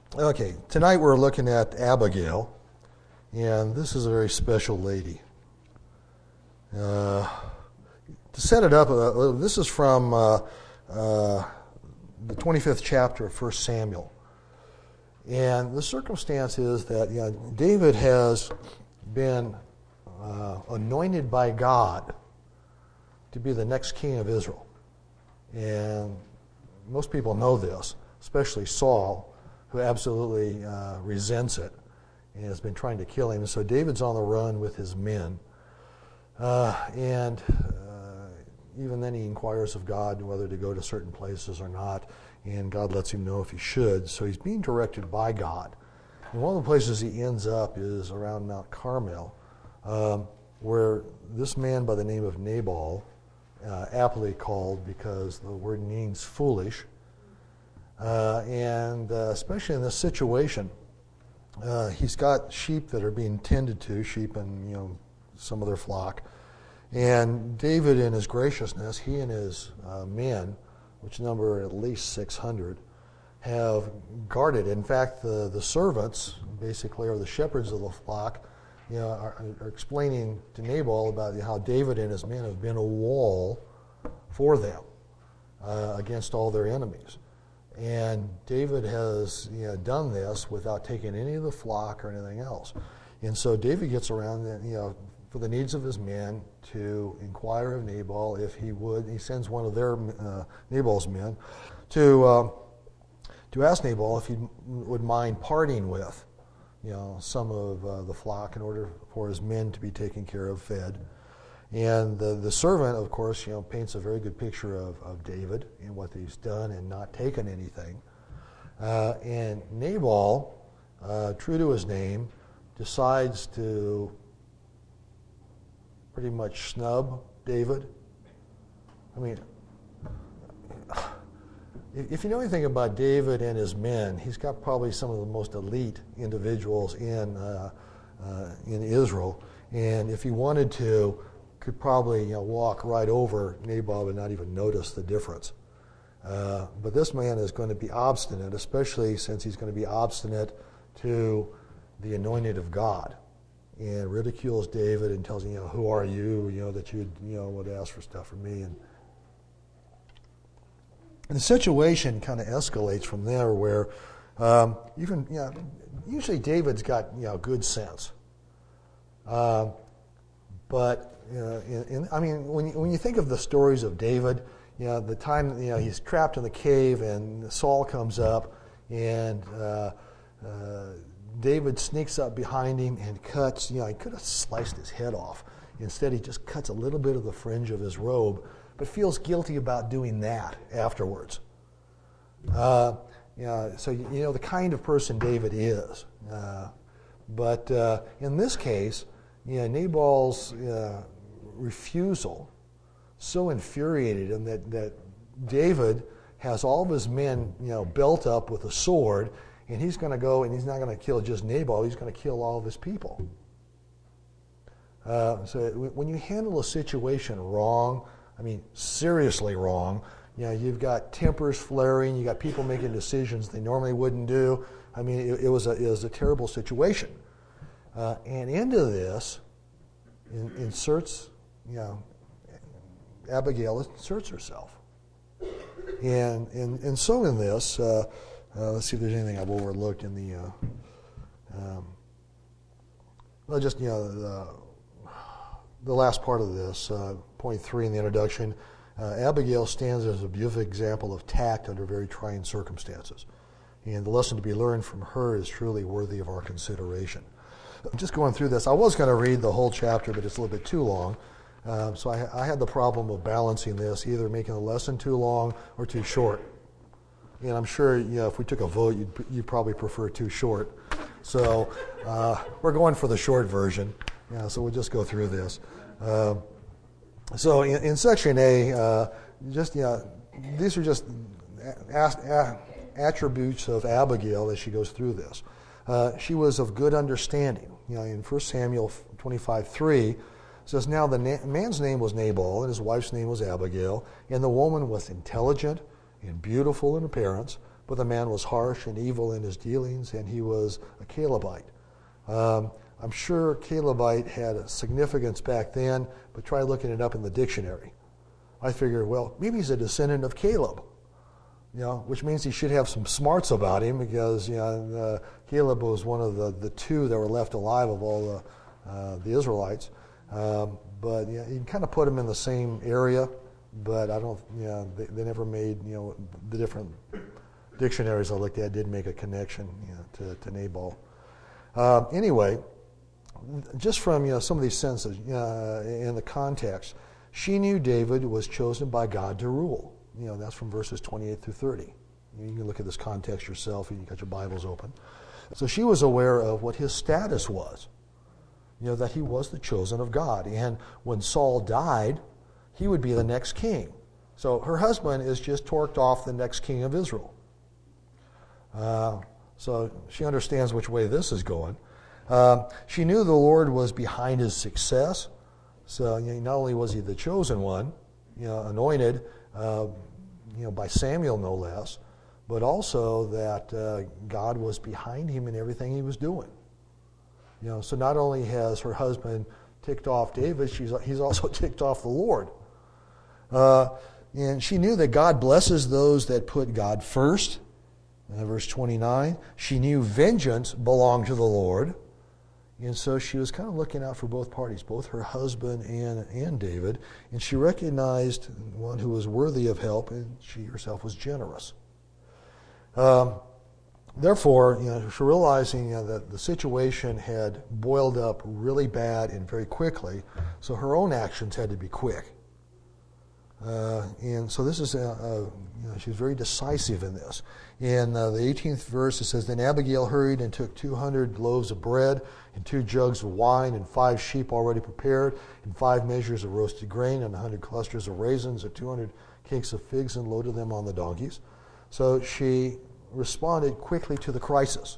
Okay, tonight we're looking at Abigail, and this is a very special lady. To set it up, this is from the 25th chapter of 1 Samuel. And the circumstance is that David has been anointed by God to be the next king of Israel. And most people know this, especially Saul, who absolutely resents it and has been trying to kill him. And so David's on the run with his men. And even then he inquires of God whether to go to certain places or not. And God lets him know if he should. So he's being directed by God. And one of the places he ends up is around Mount Carmel, where this man by the name of Nabal, aptly called because the word means foolish, and especially in this situation, he's got sheep that are being tended to, sheep and some of their flock. And David, in his graciousness, he and his men, which number at least 600, have guarded. In fact, the servants, basically, or the shepherds of the flock, are explaining to Nabal about how David and his men have been a wall for them against all their enemies. And David has done this without taking any of the flock or anything else. And so David gets around, for the needs of his men, to inquire of Nabal if he would. He sends one of their Nabal's men to ask Nabal if he would mind parting with some of the flock in order for his men to be taken care of, fed. And the servant, of course, paints a very good picture of David and what he's done and not taken anything. And Nabal, true to his name, decides to pretty much snub David. I mean, if you know anything about David and his men, he's got probably some of the most elite individuals in Israel. And if he wanted to, could probably walk right over Nabal and not even notice the difference. But this man is going to be obstinate, especially since he's going to be obstinate to the anointed of God, and ridicules David and tells him, who are you, that you would ask for stuff from me. And the situation kind of escalates from there, where usually David's got good sense, but when you think of the stories of David, the time he's trapped in the cave and Saul comes up and David sneaks up behind him and cuts. He could have sliced his head off. Instead, he just cuts a little bit of the fringe of his robe, but feels guilty about doing that afterwards. So the kind of person David is. But in this case, Nabal's refusal so infuriated him that David has all of his men, built up with a sword, and he's going to go, and he's not going to kill just Nabal, he's going to kill all of his people. So when you handle a situation wrong, seriously wrong, you've got tempers flaring, you got people making decisions they normally wouldn't do. It was a terrible situation. And into this Abigail inserts herself. And so in this, let's see if there's anything I've overlooked in the, the last part of this, point 3 in the introduction. Abigail stands as a beautiful example of tact under very trying circumstances. And the lesson to be learned from her is truly worthy of our consideration. I'm just going through this. I was going to read the whole chapter, but it's a little bit too long. So I had the problem of balancing this, either making the lesson too long or too short. And I'm sure, if we took a vote, you'd probably prefer too short. So we're going for the short version. So we'll just go through this. So in section A, these are just attributes of Abigail as she goes through this. She was of good understanding. In 1 Samuel 25:3, it says, now the man's name was Nabal, and his wife's name was Abigail, and the woman was intelligent and beautiful in appearance, but the man was harsh and evil in his dealings, and he was a Calebite. I'm sure Calebite had a significance back then, but try looking it up in the dictionary. I figured, well, maybe he's a descendant of Caleb, which means he should have some smarts about him, because Caleb was one of the two that were left alive of all the Israelites. But you can kind of put them in the same area, but I don't. They never made the different dictionaries I looked at did make a connection to Nabal. Anyway, just from some of these sentences in the context, she knew David was chosen by God to rule. That's from verses 28 through 30. You can look at this context yourself, and you got your Bibles open. So she was aware of what his status was. That he was the chosen of God. And when Saul died, he would be the next king. So her husband is just torqued off the next king of Israel. So she understands which way this is going. She knew the Lord was behind his success. So not only was he the chosen one, anointed by Samuel no less, but also that God was behind him in everything he was doing. So not only has her husband ticked off David, he's also ticked off the Lord. And she knew that God blesses those that put God first. Verse 29, she knew vengeance belonged to the Lord. And so she was kind of looking out for both parties, both her husband and David. And she recognized one who was worthy of help, and she herself was generous. Therefore, she realizing that the situation had boiled up really bad and very quickly, so her own actions had to be quick. And so this is, she was very decisive in this. In the 18th verse, it says, Then Abigail hurried and took 200 loaves of bread and 2 jugs of wine and 5 sheep already prepared and 5 measures of roasted grain and 100 clusters of raisins and 200 cakes of figs, and loaded them on the donkeys. So she responded quickly to the crisis.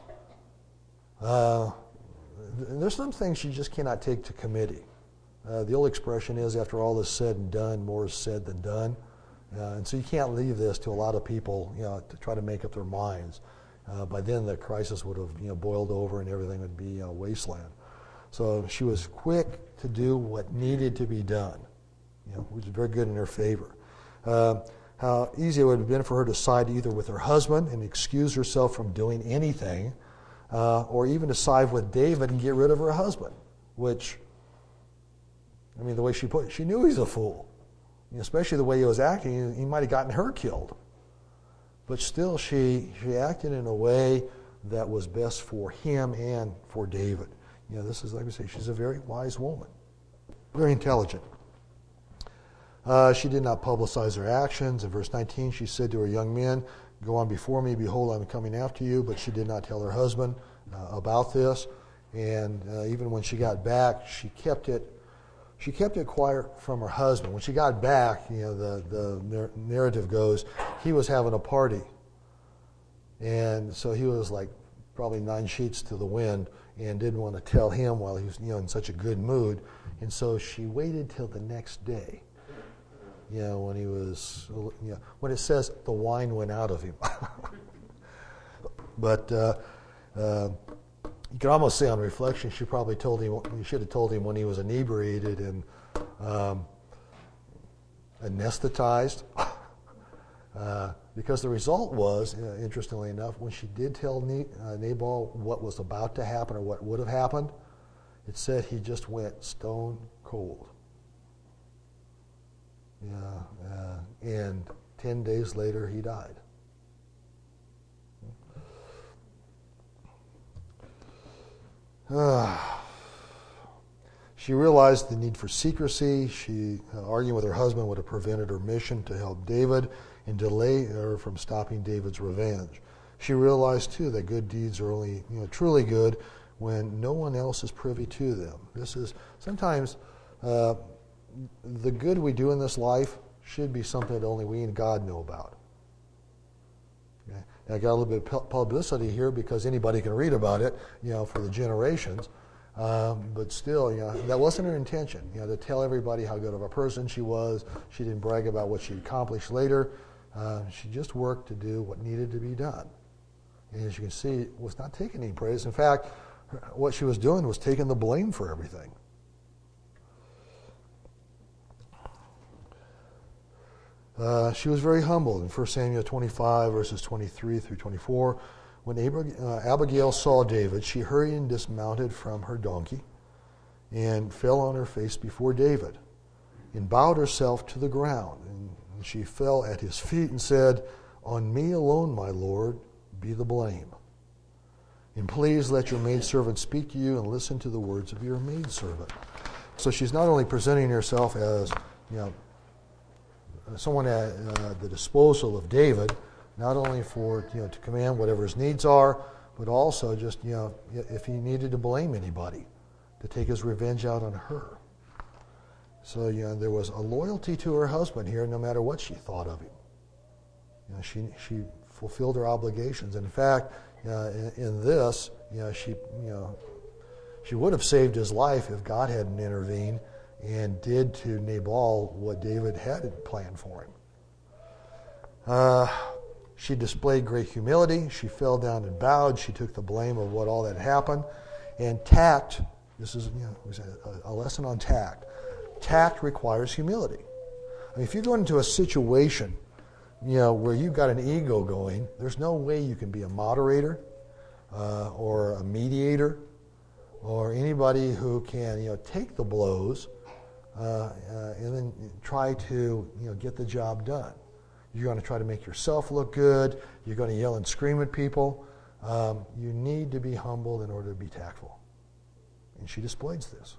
There's some things you just cannot take to committee. The old expression is, after all is said and done, more is said than done. And so you can't leave this to a lot of people, to try to make up their minds. By then the crisis would have, boiled over and everything would be a wasteland. So she was quick to do what needed to be done, which is very good in her favor. How easy it would have been for her to side either with her husband and excuse herself from doing anything, or even to side with David and get rid of her husband, which, the way she put it, she knew he's a fool. Especially the way he was acting, he might have gotten her killed. But still, she acted in a way that was best for him and for David. This is, like we say, she's a very wise woman, very intelligent. She did not publicize her actions. In verse 19, she said to her young men, Go on before me, behold, I'm coming after you. But she did not tell her husband about this. And even when she got back, she kept it quiet from her husband. When she got back, the narrative goes, he was having a party. And so he was like probably 9 sheets to the wind and didn't want to tell him while he was in such a good mood. And so she waited till the next day. When he was, when it says the wine went out of him. But you can almost say on reflection, she probably told him, you should have told him when he was inebriated and anesthetized. Because the result was, interestingly enough, when she did tell Nabal what was about to happen or what would have happened, it said he just went stone cold. And 10 days later, he died. She realized the need for secrecy. She, arguing with her husband, would have prevented her mission to help David and delay her from stopping David's revenge. She realized, too, that good deeds are only truly good when no one else is privy to them. This is sometimes the good we do in this life should be something that only we and God know about. Okay? Now, I got a little bit of publicity here because anybody can read about it, for the generations. But still, that wasn't her intention, to tell everybody how good of a person she was. She didn't brag about what she accomplished later. She just worked to do what needed to be done. And as you can see, was not taking any praise. In fact, what she was doing was taking the blame for everything. She was very humble. In 1 Samuel 25, verses 23 through 24, when Abigail saw David, she hurried and dismounted from her donkey and fell on her face before David and bowed herself to the ground. And she fell at his feet and said, "On me alone, my Lord, be the blame. And please let your maidservant speak to you and listen to the words of your maidservant." So she's not only presenting herself as, someone at the disposal of David, not only for, to command whatever his needs are, but also just, if he needed to blame anybody, to take his revenge out on her. So, there was a loyalty to her husband here, no matter what she thought of him. She fulfilled her obligations. In fact, in this, she would have saved his life if God hadn't intervened and did to Nabal what David had planned for him. She displayed great humility. She fell down and bowed. She took the blame of what all that happened. And tact, this is a lesson on tact. Tact requires humility. I mean, if you go into a situation, where you've got an ego going, there's no way you can be a moderator or a mediator or anybody who can, take the blows and then try to, get the job done. You're going to try to make yourself look good. You're going to yell and scream at people. You need to be humble in order to be tactful. And she displays this.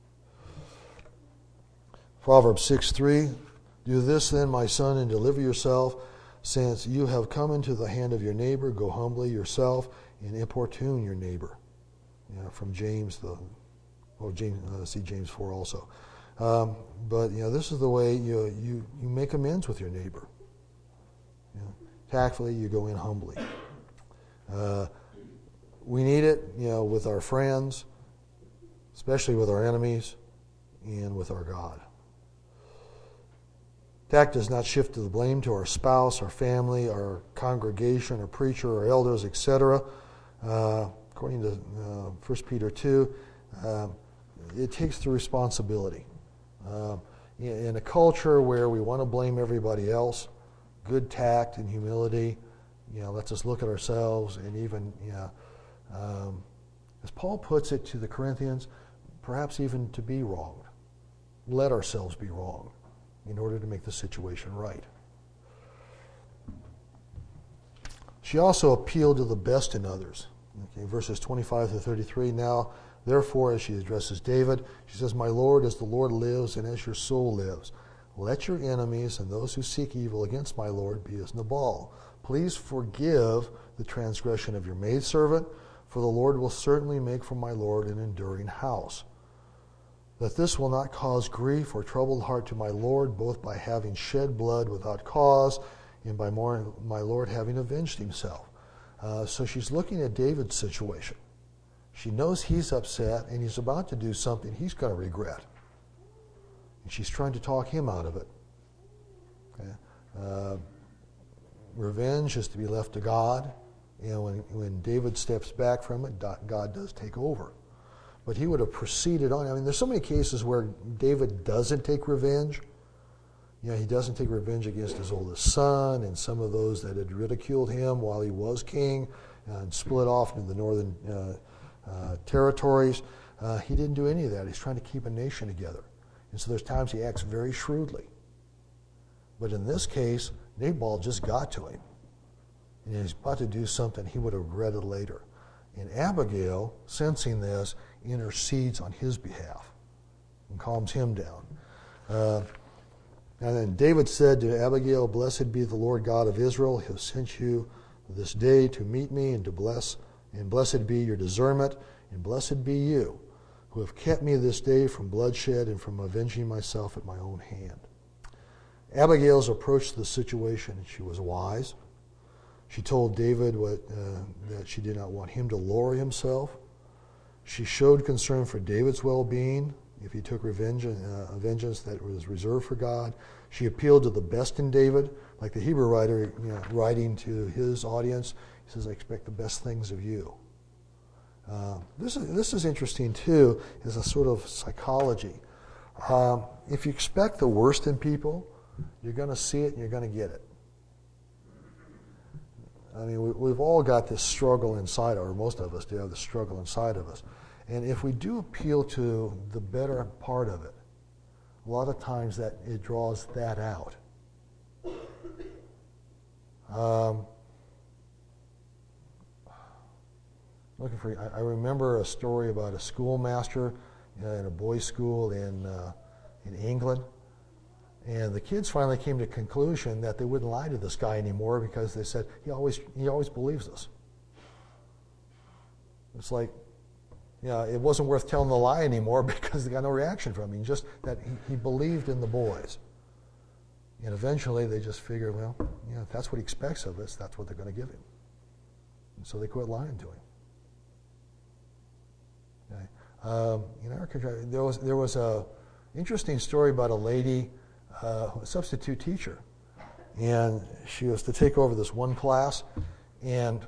Proverbs 6:3, "Do this then, my son, and deliver yourself, since you have come into the hand of your neighbor. Go humbly yourself and importune your neighbor." From James, James 4 also. But this is the way you make amends with your neighbor. Tactfully, you go in humbly. We need it, with our friends, especially with our enemies, and with our God. Tact does not shift the blame to our spouse, our family, our congregation, our preacher, our elders, etc. According to 1 Peter 2, it takes the responsibility. In a culture where we want to blame everybody else, good tact and humility, lets us look at ourselves and even, as Paul puts it to the Corinthians, perhaps even to be wronged. Let ourselves be wronged in order to make the situation right. She also appealed to the best in others. Verses 25 to 33, "Now, therefore," as she addresses David, she says, "My Lord, as the Lord lives and as your soul lives, let your enemies and those who seek evil against my Lord be as Nabal. Please forgive the transgression of your maidservant, for the Lord will certainly make for my Lord an enduring house. That this will not cause grief or troubled heart to my Lord, both by having shed blood without cause and by my Lord having avenged himself." So she's looking at David's situation. She knows he's upset and he's about to do something he's going to regret. And she's trying to talk him out of it. Okay? Revenge is to be left to God. When David steps back from it, God does take over. But he would have proceeded on. I mean, there's so many cases where David doesn't take revenge. He doesn't take revenge against his oldest son and some of those that had ridiculed him while he was king and split off into the northern territories. He didn't do any of that. He's trying to keep a nation together. And so there's times he acts very shrewdly. But in this case, Nabal just got to him. And he's about to do something he would have regretted later. And Abigail, sensing this, intercedes on his behalf and calms him down. And then David said to Abigail, "Blessed be the Lord God of Israel, who has sent you this day to meet me and to bless, and blessed be your discernment, and blessed be you, who have kept me this day from bloodshed and from avenging myself at my own hand." Abigail's approach to the situation, she was wise. She told David that she did not want him to lower himself. She showed concern for David's well-being if he took vengeance that was reserved for God. She appealed to the best in David, like the Hebrew writer, writing to his audience. He says, I expect the best things of you. This is interesting, too, is a sort of psychology. If you expect the worst in people, you're going to see it and you're going to get it. I mean, we've all got this struggle inside, or most of us do have this struggle inside of us. And if we do appeal to the better part of it, a lot of times that it draws that out. I remember a story about a schoolmaster in a boys' school in England. And the kids finally came to the conclusion that they wouldn't lie to this guy anymore because they said, he always believes us. It's like, it wasn't worth telling the lie anymore because they got no reaction from him. Just that he believed in the boys. And eventually they just figured, well, if that's what he expects of us, that's what they're going to give him. And so they quit lying to him. Okay. In our country, there was a interesting story about a lady, a substitute teacher, and she was to take over this one class, and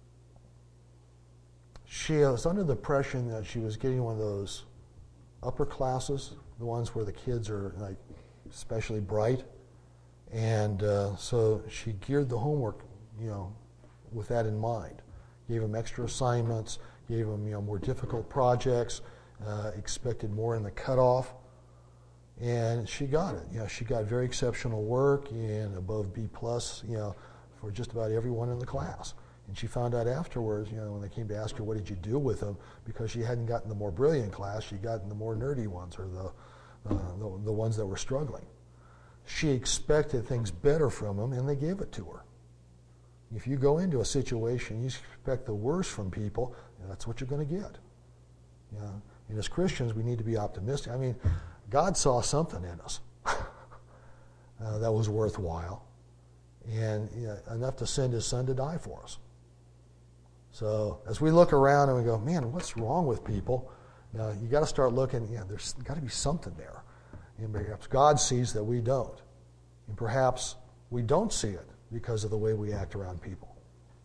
she was under the impression that she was getting one of those upper classes, the ones where the kids are like especially bright, and so she geared the homework, with that in mind. Gave them extra assignments, gave them more difficult projects, expected more in the cutoff. And she got it. She got very exceptional work and above B+, for just about everyone in the class. And she found out afterwards, when they came to ask her, what did you do with them? Because she hadn't gotten the more brilliant class, she'd gotten the more nerdy ones, or the ones that were struggling. She expected things better from them, and they gave it to her. If you go into a situation, you expect the worst from people, that's what you're going to get. And as Christians, we need to be optimistic. I mean, God saw something in us that was worthwhile, and enough to send His Son to die for us. So as we look around and we go, man, what's wrong with people? You got to start looking. There's got to be something there, and perhaps God sees that we don't, and perhaps we don't see it because of the way we act around people.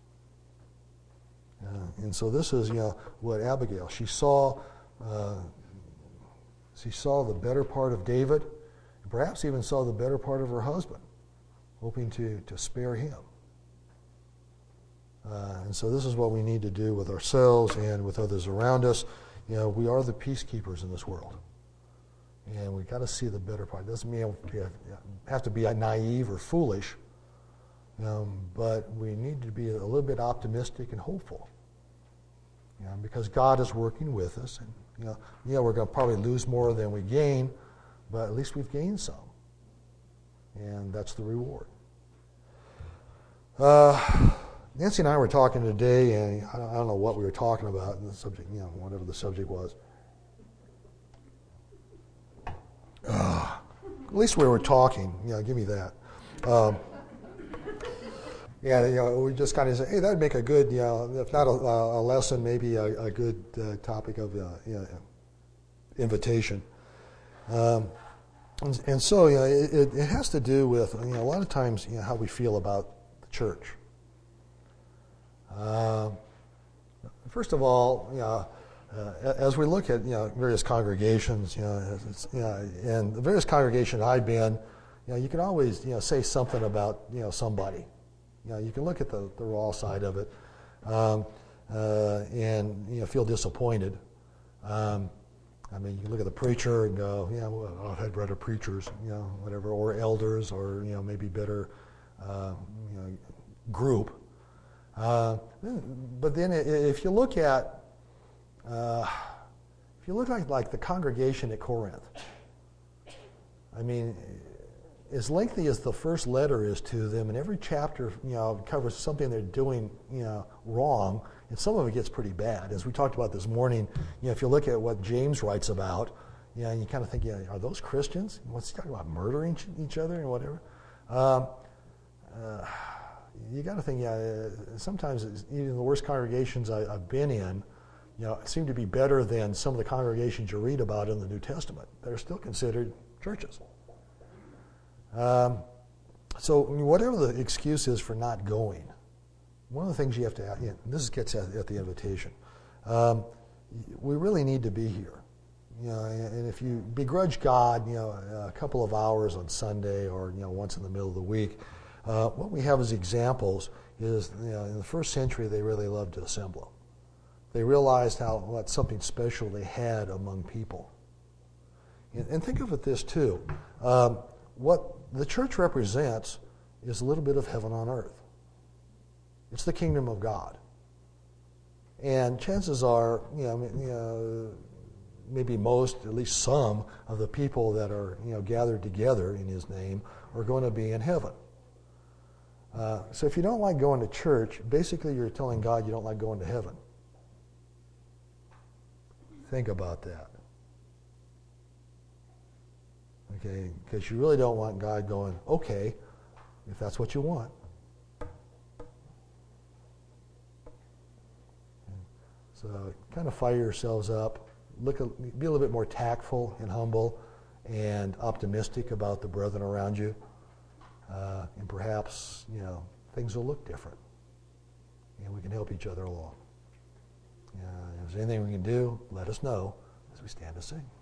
And so this is, what Abigail, she saw the better part of David, and perhaps even saw the better part of her husband, hoping to spare him. And so this is what we need to do with ourselves and with others around us. We are the peacekeepers in this world. And we've got to see the better part. It doesn't mean we have to be naive or foolish, but we need to be a little bit optimistic and hopeful. Because God is working with us. And, we're going to probably lose more than we gain, but at least we've gained some. And that's the reward. Nancy and I were talking today, and I don't know what we were talking about in the subject, whatever the subject was. At least we were talking. Give me that. We just kind of say, hey, that'd make a good, if not a lesson, maybe a good topic of invitation. And so, it has to do with, a lot of times, how we feel about the church. First of all, as we look at, various congregations, and the various congregations I've been, you can always, say something about, somebody. You can look at the raw side of it, and feel disappointed. You look at the preacher and go, well, I'd rather preachers, whatever, or elders, or maybe better, group. But then, if you look at, like the congregation at Corinth, as lengthy as the first letter is to them, and every chapter, covers something they're doing, wrong, and some of it gets pretty bad. As we talked about this morning, if you look at what James writes about, and you kind of think, are those Christians? What's he talking about, murdering each other and whatever? You got to think, sometimes even the worst congregations I've been in, seem to be better than some of the congregations you read about in the New Testament that are still considered churches. So whatever the excuse is for not going, one of the things you have to, this gets at the invitation. We really need to be here. And if you begrudge God, a couple of hours on Sunday or once in the middle of the week, what we have as examples is in the first century they really loved to assemble. They realized what something special they had among people. And think of it this too. What the church represents is a little bit of heaven on earth. It's the kingdom of God. And chances are, maybe most, at least some of the people that are gathered together in His name are going to be in heaven. So if you don't like going to church, basically you're telling God you don't like going to heaven. Think about that. Okay, because you really don't want God going, okay, if that's what you want. So kind of fire yourselves up. Be a little bit more tactful and humble and optimistic about the brethren around you. And perhaps, things will look different. And we can help each other along. If there's anything we can do, let us know as we stand to sing.